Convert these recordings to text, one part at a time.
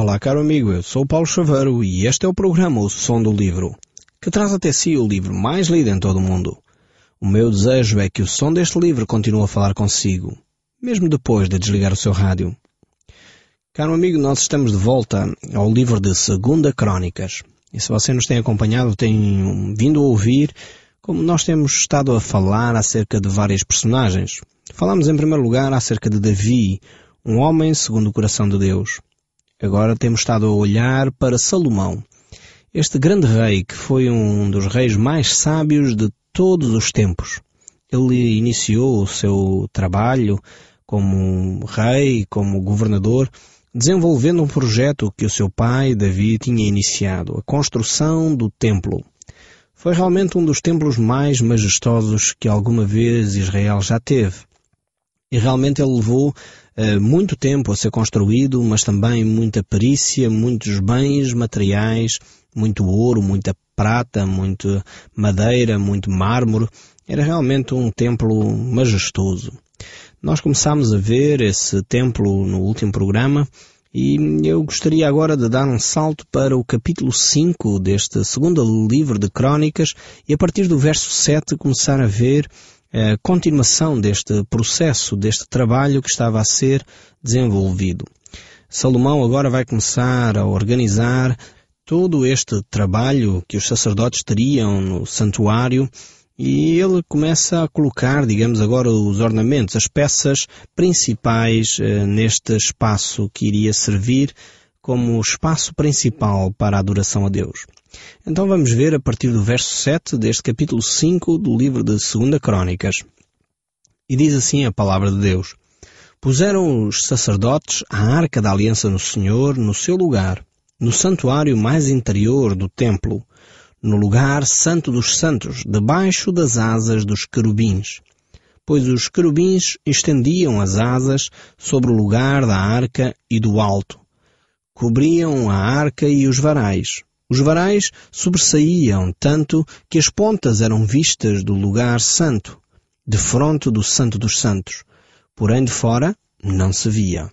Olá, caro amigo, eu sou o Paulo Chaveiro e este é o programa O Som do Livro, que traz até si o livro mais lido em todo o mundo. O meu desejo é que o som deste livro continue a falar consigo, mesmo depois de desligar o seu rádio. Caro amigo, nós estamos de volta ao livro de 2 Crónicas. E se você nos tem acompanhado, tem vindo a ouvir como nós temos estado a falar acerca de várias personagens. Falamos em primeiro lugar acerca de Davi, um homem segundo o coração de Deus. Agora temos estado a olhar para Salomão, este grande rei que foi um dos reis mais sábios de todos os tempos. Ele iniciou o seu trabalho como rei, como governador, desenvolvendo um projeto que o seu pai, Davi, tinha iniciado, a construção do templo. Foi realmente um dos templos mais majestosos que alguma vez Israel já teve. E realmente ele levou muito tempo a ser construído, mas também muita perícia, muitos bens materiais, muito ouro, muita prata, muita madeira, muito mármore. Era realmente um templo majestoso. Nós começámos a ver esse templo no último programa e eu gostaria agora de dar um salto para o capítulo 5 deste segundo livro de Crónicas e a partir do verso 7 começar a ver a continuação deste processo, deste trabalho que estava a ser desenvolvido. Salomão agora vai começar a organizar todo este trabalho que os sacerdotes teriam no santuário e ele começa a colocar, digamos agora, os ornamentos, as peças principais neste espaço que iria servir como espaço principal para a adoração a Deus. Então vamos ver a partir do verso 7 deste capítulo 5 do livro de 2 Crónicas. E diz assim a palavra de Deus: Puseram os sacerdotes a arca da aliança no Senhor no seu lugar, no santuário mais interior do templo, no lugar santo dos santos, debaixo das asas dos querubins. Pois os querubins estendiam as asas sobre o lugar da arca e do alto. Cobriam a arca e os varais. Os varais sobressaíam tanto que as pontas eram vistas do lugar santo, defronte do santo dos santos. Porém de fora não se via.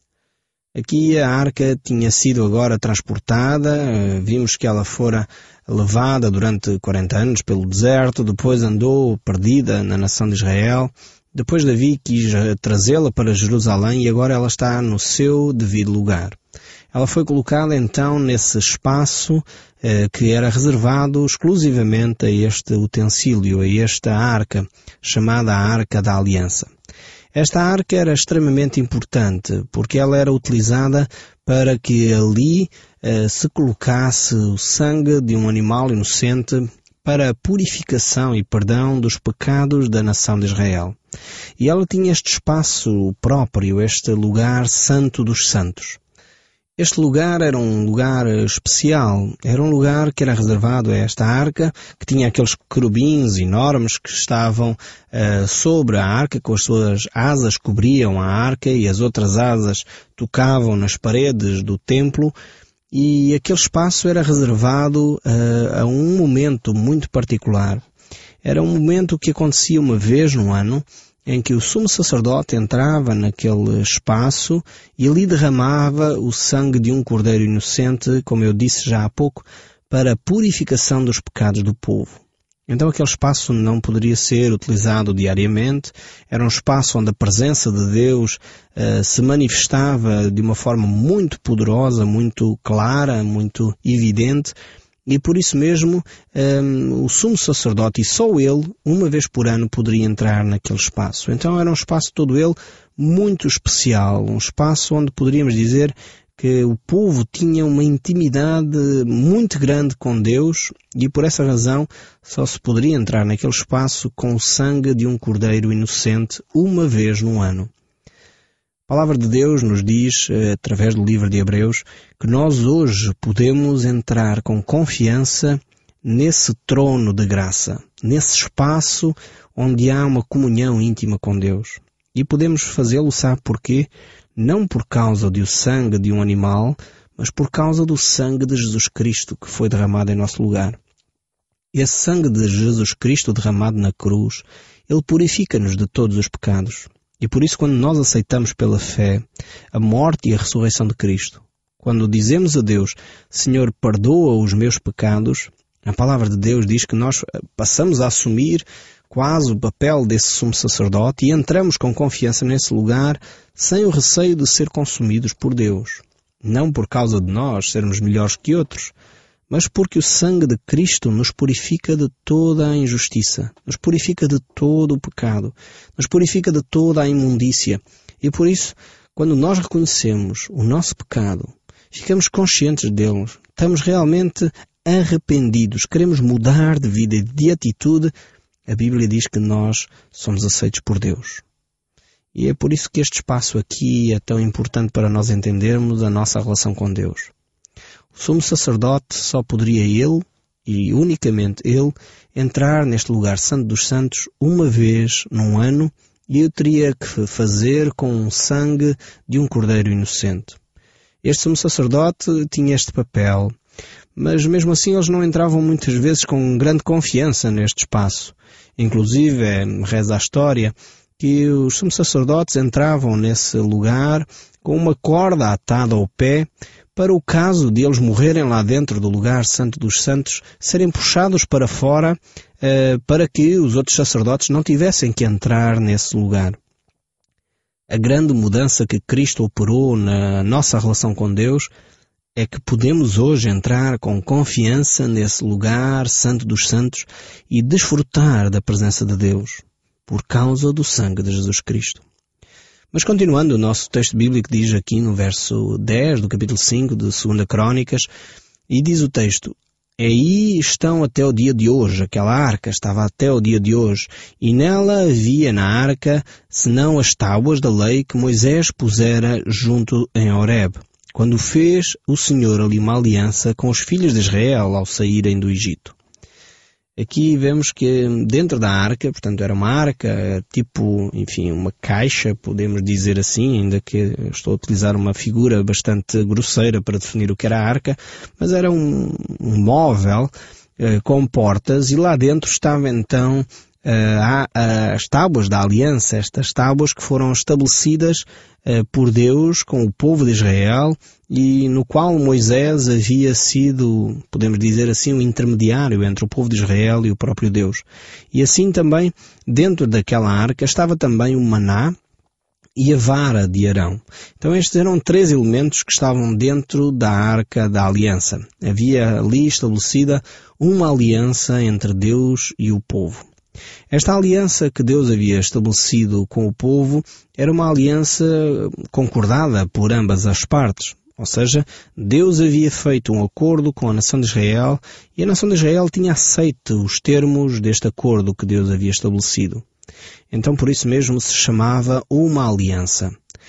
Aqui a arca tinha sido agora transportada, vimos que ela fora levada durante 40 anos pelo deserto, depois andou perdida na nação de Israel, depois Davi quis trazê-la para Jerusalém e agora ela está no seu devido lugar. Ela foi colocada então nesse espaço que era reservado exclusivamente a este utensílio, a esta arca, chamada a Arca da Aliança. Esta arca era extremamente importante, porque ela era utilizada para que ali se colocasse o sangue de um animal inocente para a purificação e perdão dos pecados da nação de Israel. E ela tinha este espaço próprio, este lugar santo dos santos. Este lugar era um lugar especial, era um lugar que era reservado a esta arca, que tinha aqueles querubins enormes que estavam sobre a arca, com as suas asas cobriam a arca e as outras asas tocavam nas paredes do templo, e aquele espaço era reservado a um momento muito particular. Era um momento que acontecia uma vez no ano, em que o sumo sacerdote entrava naquele espaço e ali derramava o sangue de um cordeiro inocente, como eu disse já há pouco, para a purificação dos pecados do povo. Então aquele espaço não poderia ser utilizado diariamente, era um espaço onde a presença de Deus se manifestava de uma forma muito poderosa, muito clara, muito evidente. E por isso mesmo, o sumo sacerdote, e só ele, uma vez por ano, poderia entrar naquele espaço. Então era um espaço todo ele muito especial, um espaço onde poderíamos dizer que o povo tinha uma intimidade muito grande com Deus e por essa razão só se poderia entrar naquele espaço com o sangue de um cordeiro inocente uma vez no ano. A palavra de Deus nos diz, através do livro de Hebreus, que nós hoje podemos entrar com confiança nesse trono de graça, nesse espaço onde há uma comunhão íntima com Deus. E podemos fazê-lo, sabe porquê? Não por causa do sangue de um animal, mas por causa do sangue de Jesus Cristo que foi derramado em nosso lugar. Esse sangue de Jesus Cristo derramado na cruz, ele purifica-nos de todos os pecados. E por isso, quando nós aceitamos pela fé a morte e a ressurreição de Cristo, Quando dizemos a Deus, Senhor, perdoa os meus pecados, a palavra de Deus diz que nós passamos a assumir quase o papel desse sumo sacerdote e entramos com confiança nesse lugar sem o receio de ser consumidos por Deus. Não por causa de nós sermos melhores que outros, mas porque o sangue de Cristo nos purifica de toda a injustiça, nos purifica de todo o pecado, nos purifica de toda a imundícia. E por isso, quando nós reconhecemos o nosso pecado, ficamos conscientes dele, estamos realmente arrependidos, queremos mudar de vida e de atitude, a Bíblia diz que nós somos aceitos por Deus. E é por isso que este espaço aqui é tão importante para nós entendermos a nossa relação com Deus. O sumo sacerdote só poderia ele, e unicamente ele, entrar neste lugar santo dos santos uma vez num ano, e eu teria que fazer com o sangue de um cordeiro inocente. Este sumo sacerdote tinha este papel, mas mesmo assim eles não entravam muitas vezes com grande confiança neste espaço. Inclusive, reza a história, que os sumos sacerdotes entravam nesse lugar com uma corda atada ao pé, para o caso de eles morrerem lá dentro do lugar santo dos santos, serem puxados para fora, para que os outros sacerdotes não tivessem que entrar nesse lugar. A grande mudança que Cristo operou na nossa relação com Deus é que podemos hoje entrar com confiança nesse lugar santo dos santos e desfrutar da presença de Deus, por causa do sangue de Jesus Cristo. Mas continuando, o nosso texto bíblico diz aqui no verso 10 do capítulo 5 de 2 Crônicas, e diz o texto, aí estão até o dia de hoje, aquela arca estava até o dia de hoje, e nela havia na arca, senão as tábuas da lei que Moisés pusera junto em Horebe, quando fez o Senhor ali uma aliança com os filhos de Israel ao saírem do Egito. Aqui vemos que dentro da arca, portanto era uma arca, tipo, enfim, uma caixa, podemos dizer assim, ainda que eu estou a utilizar uma figura bastante grosseira para definir o que era a arca, mas era um móvel com portas e lá dentro estava então as tábuas da aliança, estas tábuas que foram estabelecidas por Deus com o povo de Israel e no qual Moisés havia sido, podemos dizer assim, um intermediário entre o povo de Israel e o próprio Deus. E assim também, dentro daquela arca, estava também o maná e a vara de Arão. Então estes eram 3 elementos que estavam dentro da arca da aliança. Havia ali estabelecida uma aliança entre Deus e o povo. Esta aliança que Deus havia estabelecido com o povo era uma aliança concordada por ambas as partes. Ou seja, Deus havia feito um acordo com a nação de Israel e a nação de Israel tinha aceito os termos deste acordo que Deus havia estabelecido. Então por isso mesmo se chamava uma aliança.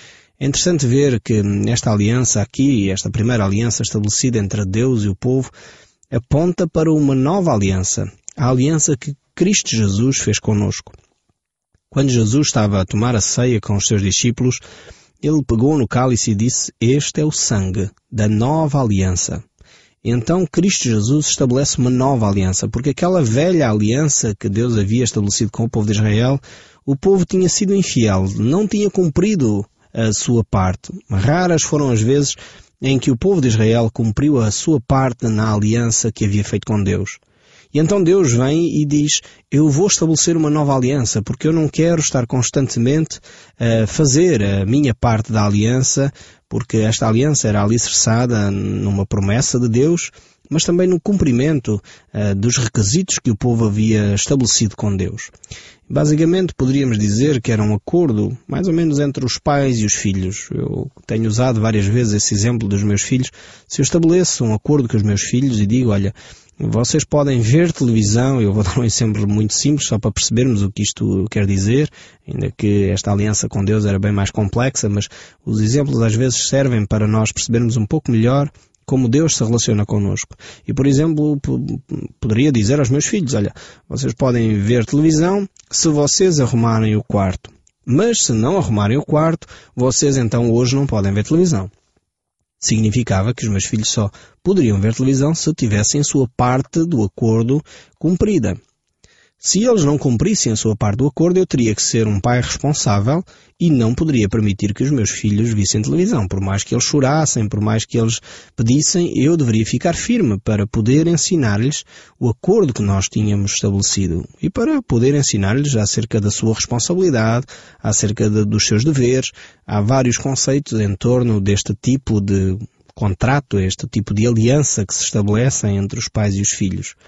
É interessante ver que esta aliança aqui, esta primeira aliança estabelecida entre Deus e o povo, aponta para uma nova aliança, a aliança que Cristo Jesus fez conosco. Quando Jesus estava a tomar a ceia com os seus discípulos, ele pegou no cálice e disse, este é o sangue da nova aliança. Então Cristo Jesus estabelece uma nova aliança, porque aquela velha aliança que Deus havia estabelecido com o povo de Israel, o povo tinha sido infiel, não tinha cumprido a sua parte. Raras foram as vezes em que o povo de Israel cumpriu a sua parte na aliança que havia feito com Deus. E então Deus vem e diz, eu vou estabelecer uma nova aliança, porque eu não quero estar constantemente a fazer a minha parte da aliança, porque esta aliança era alicerçada numa promessa de Deus, mas também no cumprimento dos requisitos que o povo havia estabelecido com Deus. Basicamente poderíamos dizer que era um acordo mais ou menos entre os pais e os filhos. Eu tenho usado várias vezes esse exemplo dos meus filhos. Se eu estabeleço um acordo com os meus filhos e digo, olha, vocês podem ver televisão, eu vou dar um exemplo muito simples só para percebermos o que isto quer dizer, ainda que esta aliança com Deus era bem mais complexa, mas os exemplos às vezes servem para nós percebermos um pouco melhor como Deus se relaciona connosco. E, por exemplo, poderia dizer aos meus filhos, olha, vocês podem ver televisão se vocês arrumarem o quarto, mas se não arrumarem o quarto, vocês então hoje não podem ver televisão. Significava que os meus filhos só poderiam ver televisão se tivessem sua parte do acordo cumprida. Se eles não cumprissem a sua parte do acordo, eu teria que ser um pai responsável e não poderia permitir que os meus filhos vissem televisão. Por mais que eles chorassem, por mais que eles pedissem, eu deveria ficar firme para poder ensinar-lhes o acordo que nós tínhamos estabelecido e para poder ensinar-lhes acerca da sua responsabilidade, acerca dos seus deveres. Há vários conceitos em torno deste tipo de contrato, este tipo de aliança que se estabelece entre os pais e os filhos.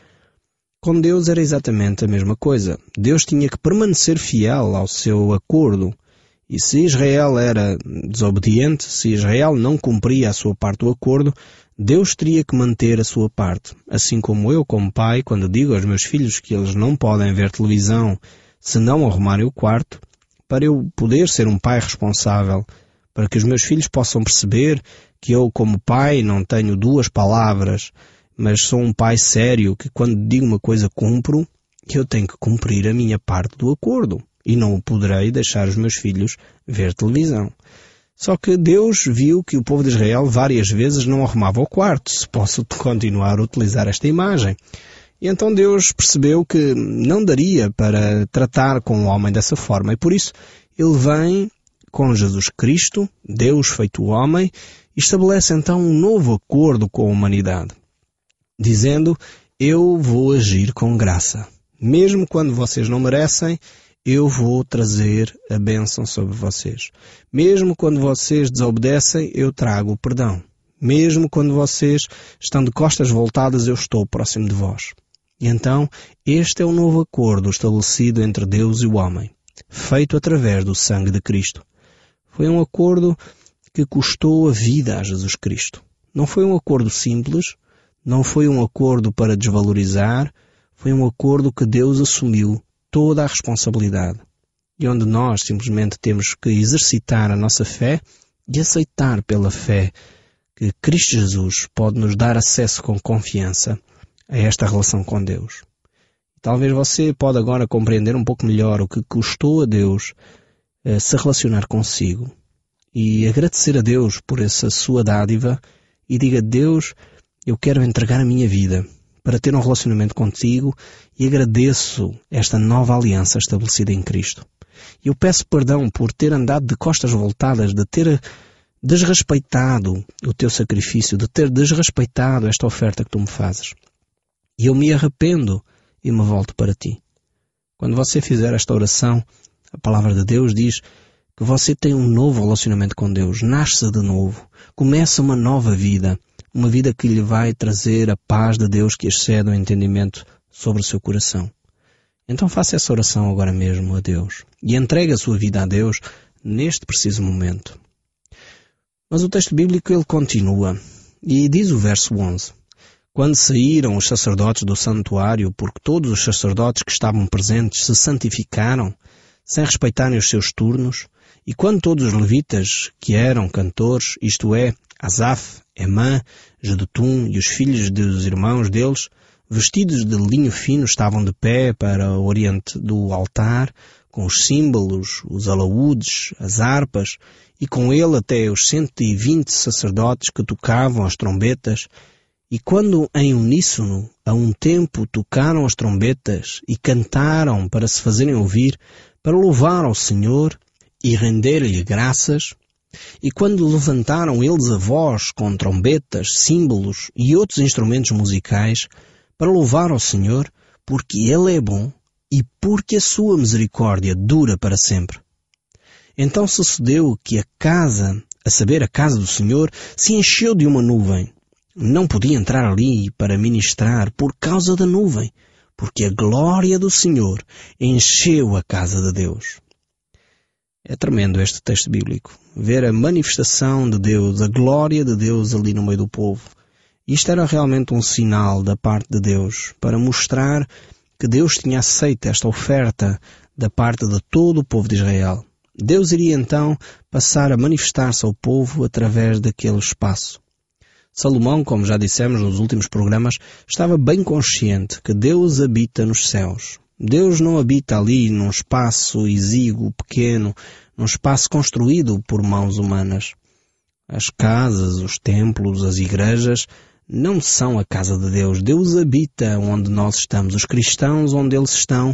Com Deus era exatamente a mesma coisa. Deus tinha que permanecer fiel ao seu acordo. E se Israel era desobediente, se Israel não cumpria a sua parte do acordo, Deus teria que manter a sua parte. Assim como eu, como pai, quando digo aos meus filhos que eles não podem ver televisão se não arrumarem o quarto, para eu poder ser um pai responsável, para que os meus filhos possam perceber que eu, como pai, não tenho duas palavras, mas sou um pai sério, que quando digo uma coisa cumpro, que eu tenho que cumprir a minha parte do acordo. E não poderei deixar os meus filhos ver televisão. Só que Deus viu que o povo de Israel várias vezes não arrumava o quarto, se posso continuar a utilizar esta imagem. E então Deus percebeu que não daria para tratar com o homem dessa forma. E por isso ele vem com Jesus Cristo, Deus feito homem, e estabelece então um novo acordo com a humanidade, dizendo: eu vou agir com graça. Mesmo quando vocês não merecem, eu vou trazer a bênção sobre vocês. Mesmo quando vocês desobedecem, eu trago o perdão. Mesmo quando vocês estão de costas voltadas, eu estou próximo de vós. E então, este é o novo acordo estabelecido entre Deus e o homem, feito através do sangue de Cristo. Foi um acordo que custou a vida a Jesus Cristo. Não foi um acordo simples, não foi um acordo para desvalorizar, foi um acordo que Deus assumiu toda a responsabilidade. E onde nós simplesmente temos que exercitar a nossa fé e aceitar pela fé que Cristo Jesus pode nos dar acesso com confiança a esta relação com Deus. Talvez você pode agora compreender um pouco melhor o que custou a Deus se relacionar consigo e agradecer a Deus por essa sua dádiva e diga: Deus, eu quero entregar a minha vida para ter um relacionamento contigo e agradeço esta nova aliança estabelecida em Cristo. Eu peço perdão por ter andado de costas voltadas, de ter desrespeitado o teu sacrifício, de ter desrespeitado esta oferta que tu me fazes. E eu me arrependo e me volto para ti. Quando você fizer esta oração, a palavra de Deus diz que você tem um novo relacionamento com Deus, nasce de novo, começa uma nova vida, uma vida que lhe vai trazer a paz de Deus que excede o entendimento sobre o seu coração. Então faça essa oração agora mesmo a Deus e entregue a sua vida a Deus neste preciso momento. Mas o texto bíblico ele continua e diz o verso 11: quando saíram os sacerdotes do santuário, porque todos os sacerdotes que estavam presentes se santificaram, sem respeitarem os seus turnos, e quando todos os levitas que eram cantores, isto é, Asaf, Emã, Jedutum e os filhos dos irmãos deles, vestidos de linho fino, estavam de pé para o oriente do altar, com os símbolos, os alaúdes, as harpas, e com ele até os 120 sacerdotes que tocavam as trombetas. E quando em uníssono, a um tempo, tocaram as trombetas e cantaram para se fazerem ouvir, para louvar ao Senhor e render-lhe graças, e quando levantaram eles a voz com trombetas, símbolos e outros instrumentos musicais, para louvar ao Senhor, porque Ele é bom e porque a sua misericórdia dura para sempre. Então sucedeu que a casa, a saber, a casa do Senhor, se encheu de uma nuvem. Não podia entrar ali para ministrar por causa da nuvem, porque a glória do Senhor encheu a casa de Deus. É tremendo este texto bíblico, ver a manifestação de Deus, a glória de Deus ali no meio do povo. Isto era realmente um sinal da parte de Deus, para mostrar que Deus tinha aceito esta oferta da parte de todo o povo de Israel. Deus iria então passar a manifestar-se ao povo através daquele espaço. Salomão, como já dissemos nos últimos programas, estava bem consciente que Deus habita nos céus. Deus não habita ali num espaço exíguo, pequeno, num espaço construído por mãos humanas. As casas, os templos, as igrejas não são a casa de Deus. Deus habita onde nós estamos, os cristãos onde eles estão,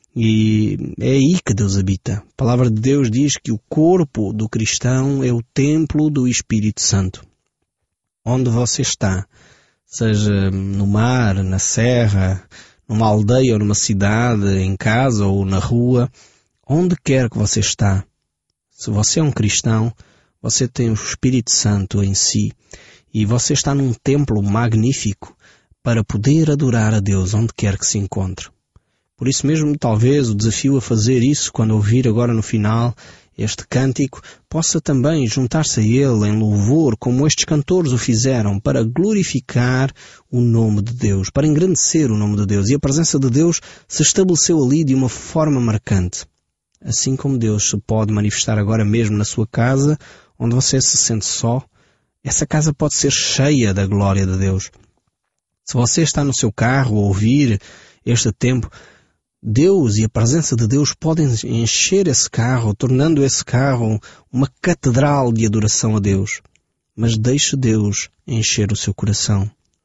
e é aí que Deus habita. A palavra de Deus diz que o corpo do cristão é o templo do Espírito Santo. Onde você está, seja no mar, na serra, numa aldeia ou numa cidade, em casa ou na rua, onde quer que você está, se você é um cristão, você tem o Espírito Santo em si e você está num templo magnífico para poder adorar a Deus onde quer que se encontre. Por isso mesmo, talvez o desafio a fazer isso, quando ouvir agora no final este cântico, possa também juntar-se a ele em louvor, como estes cantores o fizeram, para glorificar o nome de Deus, para engrandecer o nome de Deus. E a presença de Deus se estabeleceu ali de uma forma marcante. Assim como Deus se pode manifestar agora mesmo na sua casa, onde você se sente só, essa casa pode ser cheia da glória de Deus. Se você está no seu carro a ouvir este tempo, Deus e a presença de Deus podem encher esse carro, tornando esse carro uma catedral de adoração a Deus. Mas deixe Deus encher o seu coração.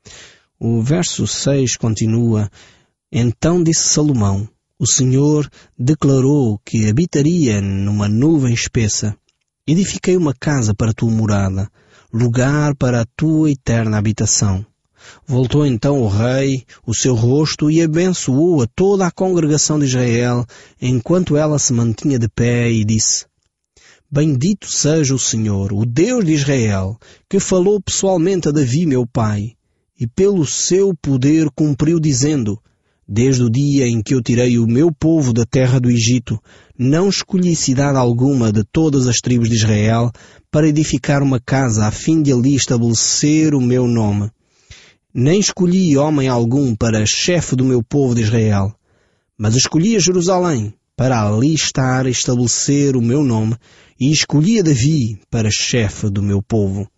O verso 6 continua: Então disse Salomão, o Senhor declarou que habitaria numa nuvem espessa. Edifiquei uma casa para a tua morada, lugar para a tua eterna habitação. Voltou então o rei o seu rosto e abençoou a toda a congregação de Israel, enquanto ela se mantinha de pé, e disse: Bendito seja o Senhor, o Deus de Israel, que falou pessoalmente a Davi, meu pai, e pelo seu poder cumpriu, dizendo: Desde o dia em que eu tirei o meu povo da terra do Egito, não escolhi cidade alguma de todas as tribos de Israel para edificar uma casa a fim de ali estabelecer o meu nome. Nem escolhi homem algum para chefe do meu povo de Israel, mas escolhi a Jerusalém para ali estar a estabelecer o meu nome, e escolhi a Davi para chefe do meu povo.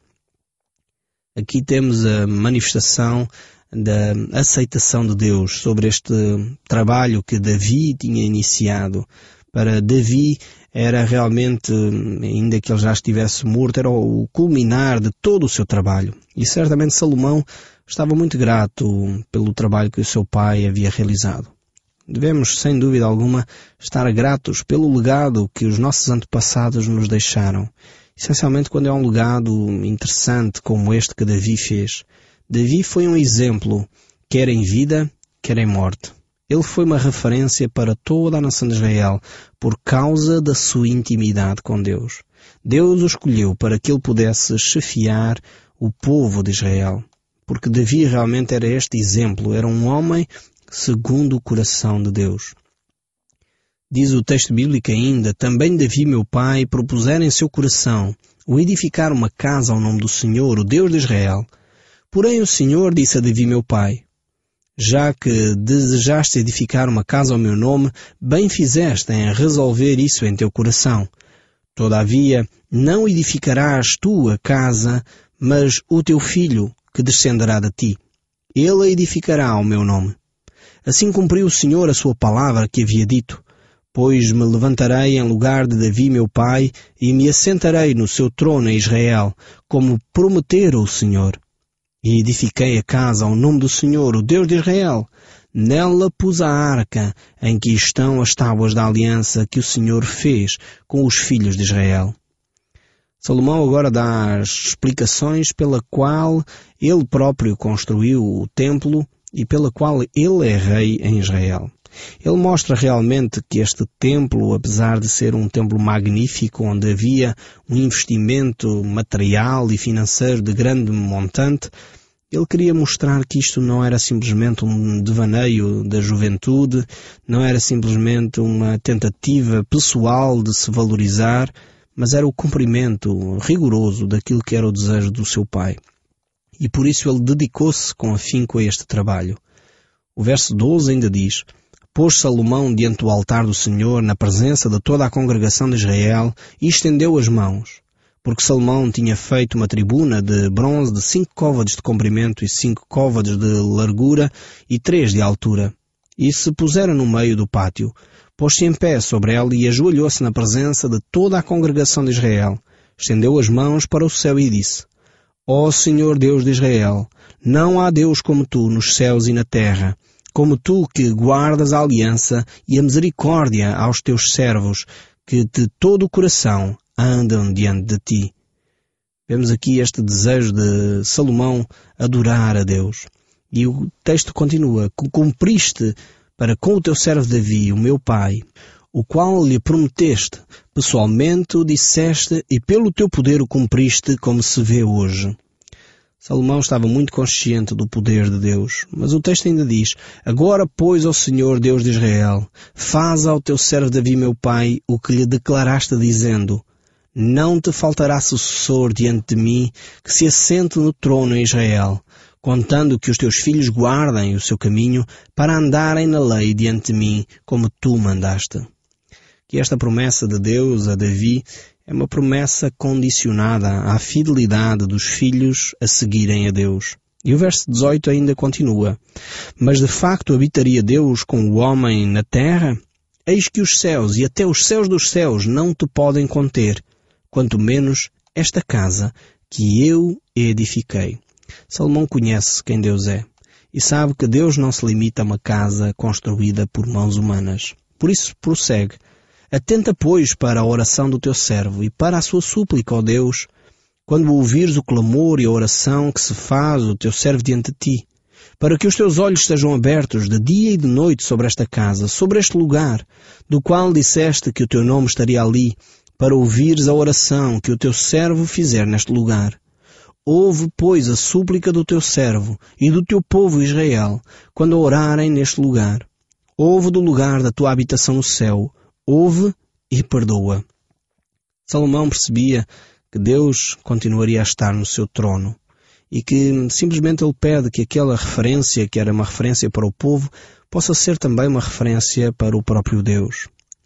Aqui temos a manifestação da aceitação de Deus sobre este trabalho que Davi tinha iniciado. Para Davi era realmente, ainda que ele já estivesse morto, era o culminar de todo o seu trabalho. E certamente Salomão estava muito grato pelo trabalho que o seu pai havia realizado. Devemos, sem dúvida alguma, estar gratos pelo legado que os nossos antepassados nos deixaram. Essencialmente quando é um legado interessante como este que Davi fez. Davi foi um exemplo, quer em vida, quer em morte. Ele foi uma referência para toda a nação de Israel por causa da sua intimidade com Deus. Deus o escolheu para que ele pudesse chefiar o povo de Israel. Porque Davi realmente era este exemplo, era um homem segundo o coração de Deus. Diz o texto bíblico ainda: Também Davi, meu pai, propusera em seu coração o edificar uma casa ao nome do Senhor, o Deus de Israel. Porém o Senhor disse a Davi, meu pai: Já que desejaste edificar uma casa ao meu nome, bem fizeste em resolver isso em teu coração. Todavia, não edificarás tu a casa, mas o teu filho, que descenderá de ti. Ele a edificará ao meu nome. Assim cumpriu o Senhor a sua palavra que havia dito: Pois me levantarei em lugar de Davi meu pai, e me assentarei no seu trono em Israel, como prometera o Senhor. E edifiquei a casa ao nome do Senhor, o Deus de Israel. Nela pus a arca, em que estão as tábuas da aliança que o Senhor fez com os filhos de Israel. Salomão agora dá as explicações pela qual ele próprio construiu o templo e pela qual ele é rei em Israel. Ele mostra realmente que este templo, apesar de ser um templo magnífico, onde havia um investimento material e financeiro de grande montante, ele queria mostrar que isto não era simplesmente um devaneio da juventude, não era simplesmente uma tentativa pessoal de se valorizar, mas era o cumprimento rigoroso daquilo que era o desejo do seu pai. E por isso ele dedicou-se com afinco a este trabalho. O verso 12 ainda diz: Pôs Salomão diante do altar do Senhor, na presença de toda a congregação de Israel, e estendeu as mãos. Porque Salomão tinha feito uma tribuna de bronze de 5 côvados de comprimento e 5 côvados de largura e 3 de altura. E se pusera no meio do pátio. Pôs-se em pé sobre ela e ajoelhou-se na presença de toda a congregação de Israel. Estendeu as mãos para o céu e disse: Ó Senhor Deus de Israel, não há Deus como tu nos céus e na terra, como tu que guardas a aliança e a misericórdia aos teus servos, que de todo o coração andam diante de ti. Vemos aqui este desejo de Salomão adorar a Deus. E o texto continua: cumpriste para com o teu servo Davi, o meu pai, o qual lhe prometeste, pessoalmente o disseste e pelo teu poder o cumpriste, como se vê hoje. Salomão estava muito consciente do poder de Deus, mas o texto ainda diz: agora, pois, ó Senhor Deus de Israel, faz ao teu servo Davi, meu pai, o que lhe declaraste, dizendo: não te faltará sucessor diante de mim, que se assente no trono em Israel, contando que os teus filhos guardem o seu caminho para andarem na lei diante de mim, como tu mandaste. Que esta promessa de Deus a Davi é uma promessa condicionada à fidelidade dos filhos a seguirem a Deus. E o verso 18 ainda continua: mas de facto habitaria Deus com o homem na terra? Eis que os céus e até os céus dos céus não te podem conter, quanto menos esta casa que eu edifiquei. Salomão conhece quem Deus é e sabe que Deus não se limita a uma casa construída por mãos humanas. Por isso prossegue: atenta, pois, para a oração do teu servo e para a sua súplica, ó Deus, quando ouvires o clamor e a oração que se faz o teu servo diante de ti, para que os teus olhos estejam abertos de dia e de noite sobre esta casa, sobre este lugar, do qual disseste que o teu nome estaria ali, para ouvires a oração que o teu servo fizer neste lugar. Ouve, pois, a súplica do teu servo e do teu povo Israel, quando orarem neste lugar. Ouve do lugar da tua habitação no céu. Ouve e perdoa. Salomão percebia que Deus continuaria a estar no seu trono e que simplesmente ele pede que aquela referência, que era uma referência para o povo, possa ser também uma referência para o próprio Deus.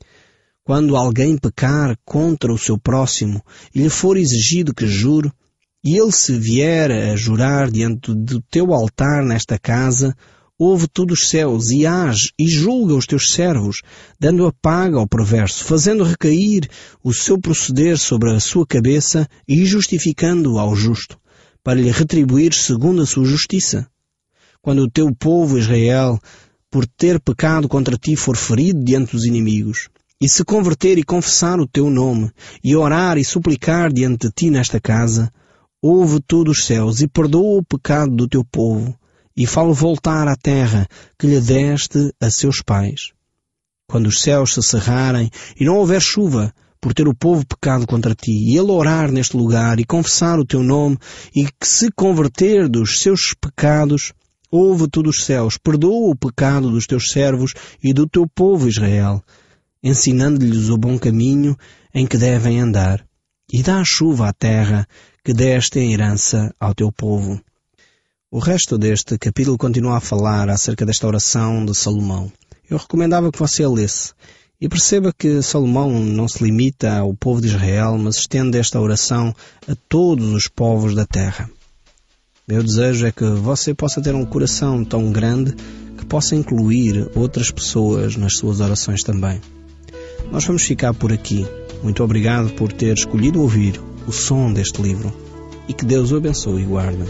Quando alguém pecar contra o seu próximo e lhe for exigido que jure, e ele se vier a jurar diante do teu altar nesta casa, ouve tu dos céus e age e julga os teus servos, dando a paga ao perverso, fazendo recair o seu proceder sobre a sua cabeça e justificando-o ao justo, para lhe retribuir segundo a sua justiça. Quando o teu povo Israel, por ter pecado contra ti, for ferido diante dos inimigos, e se converter e confessar o teu nome, e orar e suplicar diante de ti nesta casa, ouve tu dos céus e perdoa o pecado do teu povo, e fala voltar à terra que lhe deste a seus pais. Quando os céus se cerrarem e não houver chuva, por ter o povo pecado contra ti, e ele orar neste lugar e confessar o teu nome, e que se converter dos seus pecados, ouve tu dos céus, perdoa o pecado dos teus servos e do teu povo Israel, ensinando-lhes o bom caminho em que devem andar, e dá a chuva à terra que deste em herança ao teu povo. O resto deste capítulo continua a falar acerca desta oração de Salomão. Eu recomendava que você a lesse e perceba que Salomão não se limita ao povo de Israel, mas estende esta oração a todos os povos da terra. Meu desejo é que você possa ter um coração tão grande que possa incluir outras pessoas nas suas orações também. Nós vamos ficar por aqui. Muito obrigado por ter escolhido ouvir o som deste livro e que Deus o abençoe e guarde.